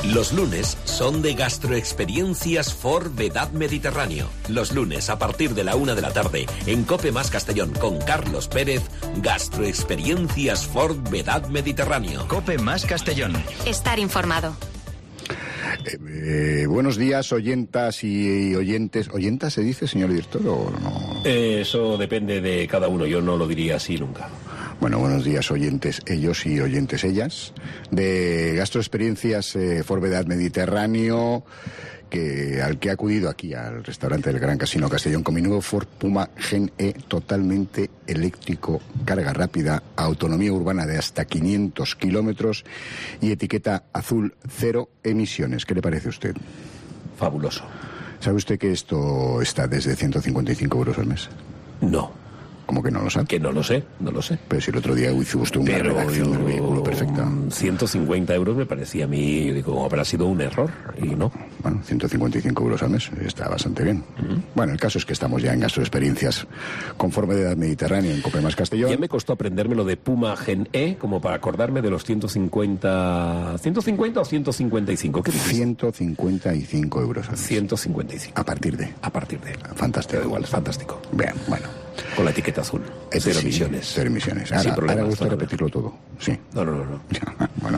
Los lunes son de Gastroexperiencias Ford Vedad Mediterráneo. Los lunes a partir de la 1 de la tarde en COPE más Castellón con Carlos Pérez, Gastroexperiencias Ford Vedad Mediterráneo. COPE más Castellón. Estar informado. Buenos días, oyentas y oyentes. ¿Oyentas se dice, señor director, o no? Eso depende de cada uno, yo no lo diría así nunca. Bueno, buenos días, oyentes ellos y oyentes ellas, de Gastroexperiencias Ford Vedad Mediterráneo, al que he acudido aquí al restaurante del Gran Casino Castellón con mi nuevo Ford Puma Gen E totalmente eléctrico, carga rápida, autonomía urbana de hasta 500 kilómetros y etiqueta azul, 0 emisiones. ¿Qué le parece a usted? Fabuloso. ¿Sabe usted que esto está desde 155 euros al mes? No. ¿Cómo que no lo sabe? Que no lo sé. Pero si el otro día hizo usted una redacción del vehículo perfecta. 150 euros me parecía a mí, yo digo, habrá sido un error, y no. Bueno, 155 euros al mes, está bastante bien. Bueno, el caso es que estamos ya en Gastroexperiencias con Ford Vedad Mediterráneo en COPE más Castellón. Ya me costó aprenderme lo de Puma Gen E, como para acordarme de los 150... ¿150 o 155? ¿Qué dices? 155 euros al mes. 155. A partir de. Fantástico. Da igual, es fantástico. Bien, bueno. Con la etiqueta azul. Cero emisiones. Cero emisiones. Ahora gusta repetirlo todo. Sí. No. Bueno.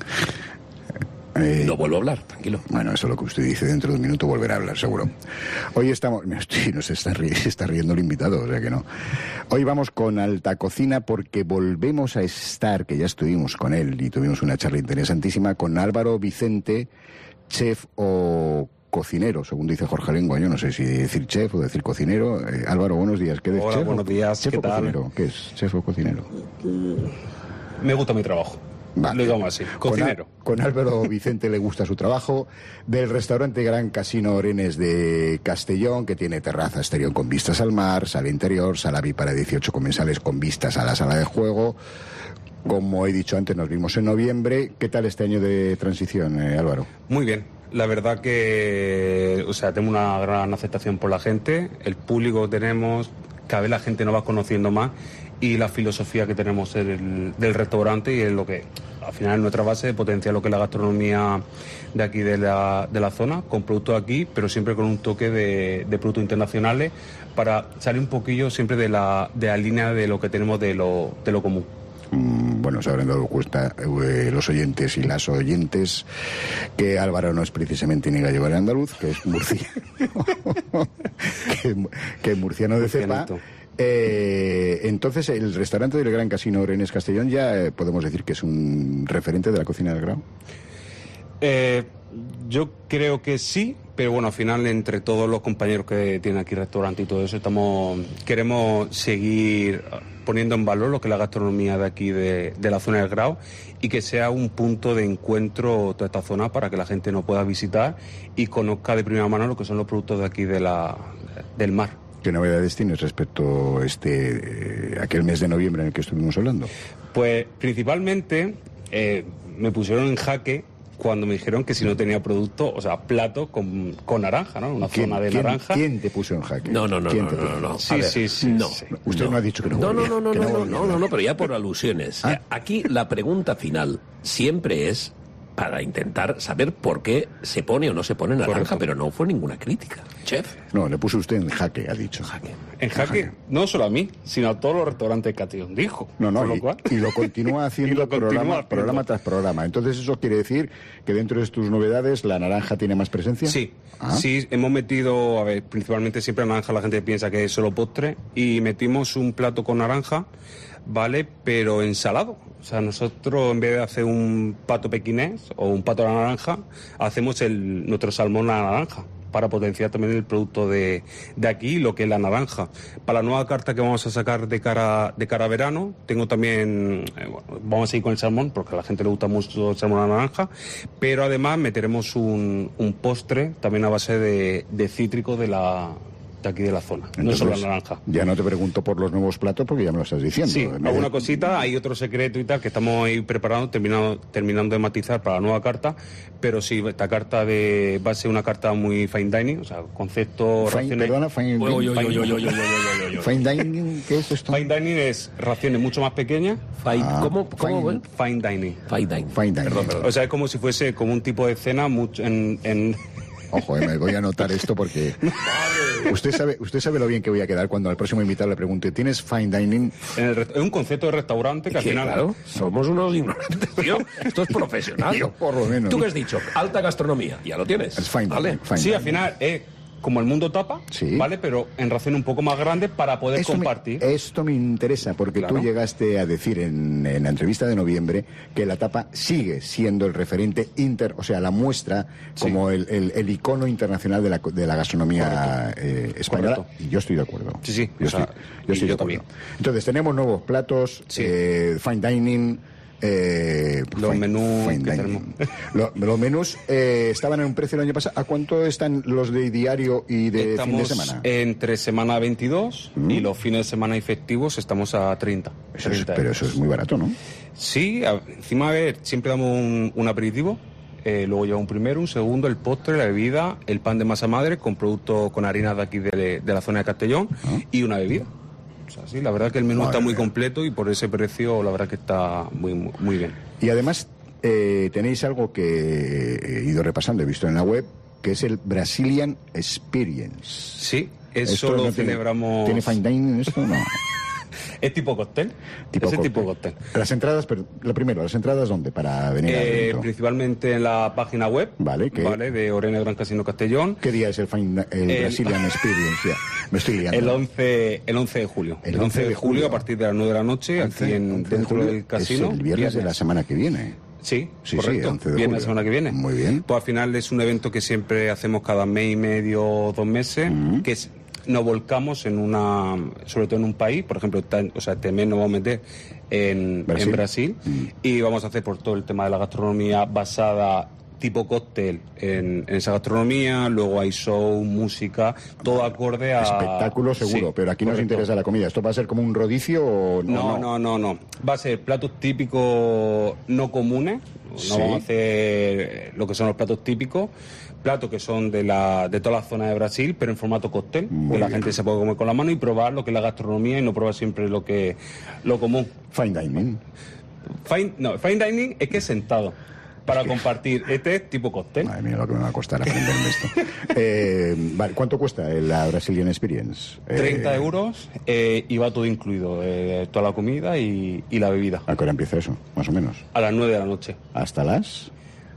No vuelvo a hablar, tranquilo. Bueno, eso es lo que usted dice. Dentro de un minuto volverá a hablar, seguro. Hoy estamos... No se está riendo el invitado, o sea que no. Hoy vamos con Alta Cocina porque volvemos a estar, que ya estuvimos con él y tuvimos una charla interesantísima, con Álvaro Vicente, chef o cocinero, según dice Jorge Lengua. Yo no sé si decir chef o decir cocinero. Álvaro, buenos días. ¿Qué es Hola, chef? buenos días. ¿Chef ¿Qué o tal? cocinero? ¿Qué es? ¿Chef o cocinero? Me gusta mi trabajo. Vale. Lo digamos así, cocinero. Con Álvaro Vicente le gusta su trabajo, del restaurante Gran Casino Orenes de Castellón, que tiene terraza exterior con vistas al mar, sala interior, sala VIP para 18 comensales con vistas a la sala de juego. Como he dicho antes, nos vimos en noviembre. ¿Qué tal este año de transición, Álvaro? Muy bien. La verdad que, tengo una gran aceptación por la gente, el público que tenemos, cada vez la gente nos va conociendo más y la filosofía que tenemos del restaurante y es lo que, al final, es nuestra base, potenciar lo que es la gastronomía de aquí, de la zona, con productos aquí, pero siempre con un toque de productos internacionales para salir un poquillo siempre de la línea de lo que tenemos de lo común. Bueno, se habrán dado cuenta los oyentes y las oyentes que Álvaro no es precisamente ni gallego ni andaluz, que es murciano, que es murciano de cepa. Entonces, el restaurante del Gran Casino Orenes Castellón ya podemos decir que es un referente de la cocina del Grao. Yo creo que sí, pero bueno, al final entre todos los compañeros que tienen aquí restaurante y todo eso, queremos seguir poniendo en valor lo que es la gastronomía de aquí de la zona del Grao y que sea un punto de encuentro toda esta zona para que la gente nos pueda visitar y conozca de primera mano lo que son los productos de aquí del mar. ¿Qué novedades tienes respecto a aquel mes de noviembre en el que estuvimos hablando? Pues principalmente me pusieron en jaque cuando me dijeron que si no tenía producto, plato con naranja, ¿no? Una zona de naranja. ¿Quién te puso en jaque? No. Sí. No. Usted no ha dicho que no. No, pero ya por alusiones. Aquí la pregunta final siempre es para intentar saber por qué se pone o no se pone naranja. Correcto. Pero no fue ninguna crítica, chef. No, le puso usted en jaque, ha dicho. En jaque, no solo a mí, sino a todos los restaurantes de Castellón, dijo. Y lo continúa haciendo programa tras programa. Entonces, ¿eso quiere decir que dentro de tus novedades la naranja tiene más presencia? Sí, sí, hemos metido, principalmente siempre la naranja la gente piensa que es solo postre, y metimos un plato con naranja, ¿vale? Pero ensalado. Nosotros en vez de hacer un pato pequinés o un pato a la naranja, hacemos nuestro salmón a la naranja para potenciar también el producto de aquí, lo que es la naranja. Para la nueva carta que vamos a sacar de cara a verano, tengo también, vamos a seguir con el salmón, porque a la gente le gusta mucho el salmón a la naranja, pero además meteremos un postre también a base de cítrico de aquí de la zona. Entonces, no solo la naranja. Ya no te pregunto por los nuevos platos porque ya me lo estás diciendo. Sí, alguna cosita, hay otro secreto y tal que estamos ahí preparando, terminando de matizar para la nueva carta, pero sí, esta carta va a ser una carta muy fine dining, concepto... Fine dining. ¿Qué es esto? Fine dining es raciones mucho más pequeñas. ¿Cómo? Fine dining. Fine dining. Fine dining. Perdón. O sea, es como si fuese como un tipo de cena mucho en... Ojo, me voy a anotar esto porque usted sabe lo bien que voy a quedar cuando al próximo invitado le pregunte, ¿tienes fine dining? Es un concepto de restaurante que al final... Claro, somos unos ignorantes, tío. Esto es profesional. Yo, por lo menos. ¿Tú qué has dicho? Alta gastronomía. Ya lo tienes. Es fine ¿vale? dining. Fine Sí, dining. al final es como el mundo tapa, Sí. ¿vale? Pero en raciones un poco más grandes para poder compartir. Esto me interesa porque Claro. tú llegaste a decir en la entrevista de noviembre que la tapa sigue siendo el referente o sea, la muestra como el icono internacional de la gastronomía española. Correcto. Y yo estoy de acuerdo. Sí, sí. Yo O sea, estoy y yo de acuerdo. también. Entonces, tenemos nuevos platos, Sí. fine dining. Los menús fine que dining. Los menús estaban en un precio el año pasado. ¿A cuánto están los de diario y de fin de Estamos semana? entre semana 22 y los fines de semana y festivos estamos a 30. Pero eso es muy barato, ¿no? Sí, encima, a ver, siempre damos un aperitivo, luego lleva un primero, un segundo, el postre, la bebida, el pan de masa madre con productos con harinas de aquí de la zona de Castellón y una bebida. O sea, sí, la verdad que el menú está muy completo y por ese precio la verdad que está muy bien. Y además tenéis algo que he ido repasando, he visto en la web, que es el Brazilian Experience. Sí, eso ¿Esto lo no celebramos... ¿Tiene fine dining esto? No. Es tipo cóctel. Tipo cóctel. Las entradas, pero lo primero, ¿las entradas dónde? Para venir al evento. Principalmente en la página web, Vale, ¿qué? de Orena Gran Casino Castellón. ¿Qué día es el Brazilian Experience? Ya, me estoy liando. El 11 de julio. El El 11 de 11 julio a partir de las 9 de la noche, aquí 11 de dentro julio, del casino. Es el viernes de la semana que viene. Sí, Sí, correcto. 11 de Viene julio. la semana que viene. Muy bien. Pues al final es un evento que siempre hacemos cada mes y medio, 2 meses, que nos volcamos sobre todo en un país, por ejemplo, este mes nos vamos a meter en Brasil y vamos a hacer por todo el tema de la gastronomía basada tipo cóctel en esa gastronomía, luego hay show, música, todo acorde a... Espectáculo seguro, Sí, pero aquí nos correcto. interesa la comida. ¿Esto va a ser como un rodicio o no? No. Va a ser platos típicos no comunes. No Sí. vamos a hacer lo que son los platos típicos. Platos que son de toda la zona de Brasil, pero en formato cóctel. Muy Que la bien. gente se puede comer con la mano y probar lo que es la gastronomía y no probar siempre lo común. Fine dining. Fine dining es que es sentado. Para compartir. Este es tipo cóctel. Madre mía, lo que me va a costar aprenderme esto. Vale, ¿cuánto cuesta la Brazilian Experience? 30 euros y va todo incluido. Toda la comida y la bebida. ¿A qué hora empieza eso? Más o menos. A las 9 de la noche. ¿Hasta las?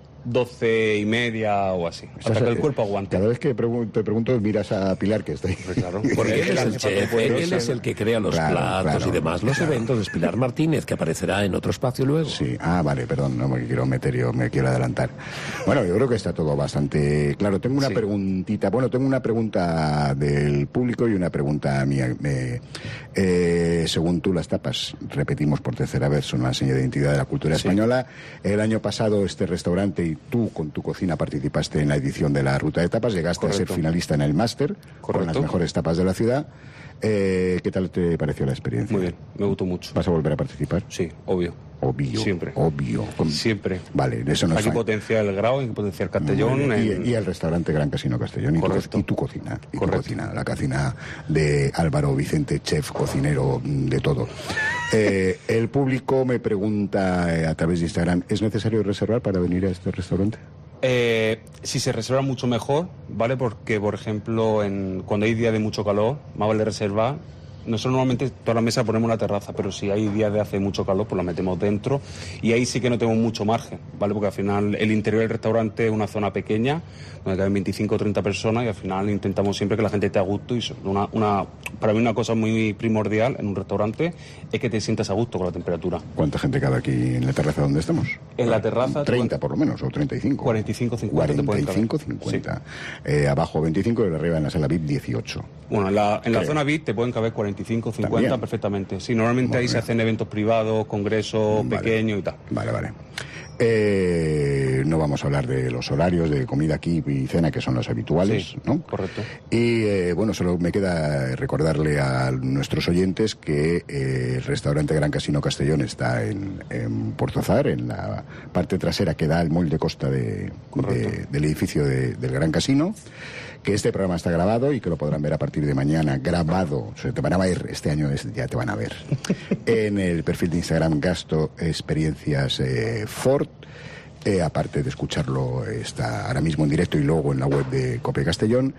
12:30 o así. Hasta que el cuerpo aguante. Cada vez que te pregunto, miras a Pilar, que está ahí. Claro. Porque él es el Jefa chef, todopoderosa. él es el que crea los Claro, platos claro, y demás. Los claro. eventos es Pilar Martínez, que aparecerá en otro espacio luego. Sí, vale, perdón, no me quiero meter, yo me quiero adelantar. Bueno, yo creo que está todo bastante claro. Tengo una preguntita, tengo una pregunta del público y una pregunta mía. Según tú, las tapas, repetimos por tercera vez, son una seña de identidad de la cultura española. El año pasado este restaurante y tú con tu cocina participaste en la edición de la Ruta de Tapas, llegaste a ser finalista en el máster con las mejores tapas de la ciudad. ¿Qué tal te pareció la experiencia? Muy bien, me gustó mucho. ¿Vas a volver a participar? Sí, obvio. Obvio. Siempre. Obvio. Siempre. Vale, eso no es Hay que fine. potenciar el Grau, hay que potenciar Castellón. Y el restaurante Gran Casino Castellón. Correcto. Y tu cocina. Y tu Correcto. cocina. La cocina de Álvaro Vicente, chef, cocinero, de todo. El público me pregunta a través de Instagram, ¿es necesario reservar para venir a este restaurante? Si se reserva mucho mejor, ¿vale? Porque, por ejemplo, cuando hay días de mucho calor, más vale reservar. Nosotros normalmente toda la mesa ponemos la terraza, pero si hay días de hace mucho calor, pues la metemos dentro y ahí sí que no tenemos mucho margen, ¿vale? Porque al final el interior del restaurante es una zona pequeña, donde caben 25 o 30 personas y al final intentamos siempre que la gente esté a gusto y para mí una cosa muy primordial en un restaurante es que te sientas a gusto con la temperatura. ¿Cuánta gente cabe aquí en la terraza donde estamos? En la terraza... 30 por lo menos, o 35. 45, 50 te pueden caber. 45, 50. Abajo 25 y arriba en la sala VIP 18. Bueno, en la zona VIP te pueden caber 45, 50 ¿También? perfectamente. Sí, normalmente ahí se hacen eventos privados, congresos pequeños y tal. Vale. No vamos a hablar de los horarios de comida aquí y cena, que son los habituales, Sí, ¿no? correcto. Y bueno, solo me queda recordarle a nuestros oyentes que el restaurante Gran Casino Castellón está en Portozar, en la parte trasera que da al mall de costa del edificio del Gran Casino, que este programa está grabado y que lo podrán ver a partir de mañana grabado. O sea, te van a ver, este año ya te van a ver, en el perfil de Instagram Gastro Experiencias Ford. Aparte de escucharlo, está ahora mismo en directo y luego en la web de COPE Castellón.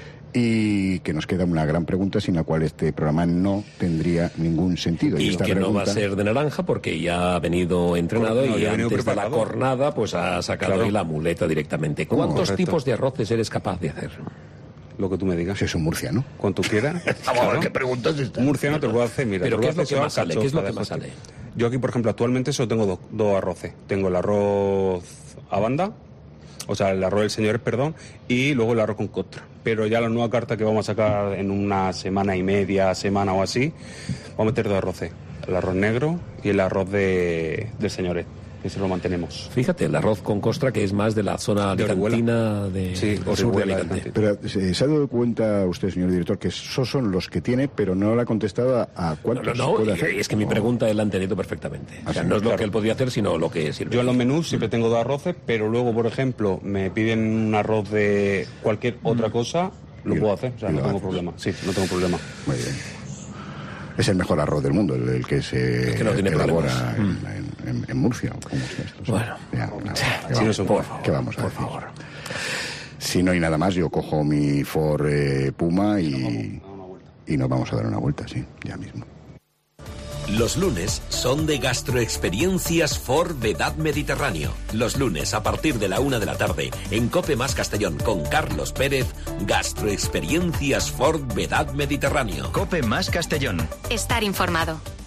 Y que nos queda una gran pregunta sin la cual este programa no tendría ningún sentido. Y esta que pregunta... no va a ser de naranja porque ya ha venido entrenado. Correcto, y ya ha venido antes de la preparado. cornada pues ha sacado Claro. ahí la muleta directamente. ¿Cuántos Correcto. tipos de arroces eres capaz de hacer? Lo que tú me digas. Si es un murciano. Cuando tú quieras. Ahora, ¿qué preguntas están? Un murciano te lo puedo hacer, mira. Pero te ¿qué lo es lo puedo que hacer más sale? ¿Qué es lo que más sale? Yo aquí, por ejemplo, actualmente solo tengo dos arroces. Tengo el arroz a banda, o sea, el arroz del señor, perdón, y luego el arroz con costra. Pero ya la nueva carta que vamos a sacar en una semana y media, semana o así, vamos a meter dos arroces. El arroz negro y el arroz del señor, que se lo mantenemos. Fíjate, el arroz con costra, que es más de la zona De alicantina de Sí, o sur de Orihuela, Alicante. Alicante. Pero ¿se ha dado cuenta usted, señor director, que esos son los que tiene, pero no le ha contestado a cuántos No, puede y hacer? es que mi pregunta él la ha entendido perfectamente. O sea, sí, no es lo claro. que él podría hacer, sino lo que sirve. Yo en los menús siempre tengo dos arroces, pero luego, por ejemplo, me piden un arroz de cualquier otra cosa, lo Y- puedo hacer, o sea, y no lo tengo haces. problema. Sí, no tengo problema. Muy bien. Es el mejor arroz del mundo, el que se Es que no tiene elabora en Murcia. ¿Cómo es esto? Bueno. Ya, ¿qué Sí, vamos, no, por favor, ¿qué vamos a por decir? favor. Si no hay nada más, yo cojo mi Ford Puma y nos vamos a dar una vuelta, sí, ya mismo. Los lunes son de Gastroexperiencias Ford Vedad Mediterráneo. Los lunes a partir de la 1 de la tarde en COPE Más Castellón con Carlos Pérez, Gastroexperiencias Ford Vedad Mediterráneo. COPE más Castellón. Estar informado.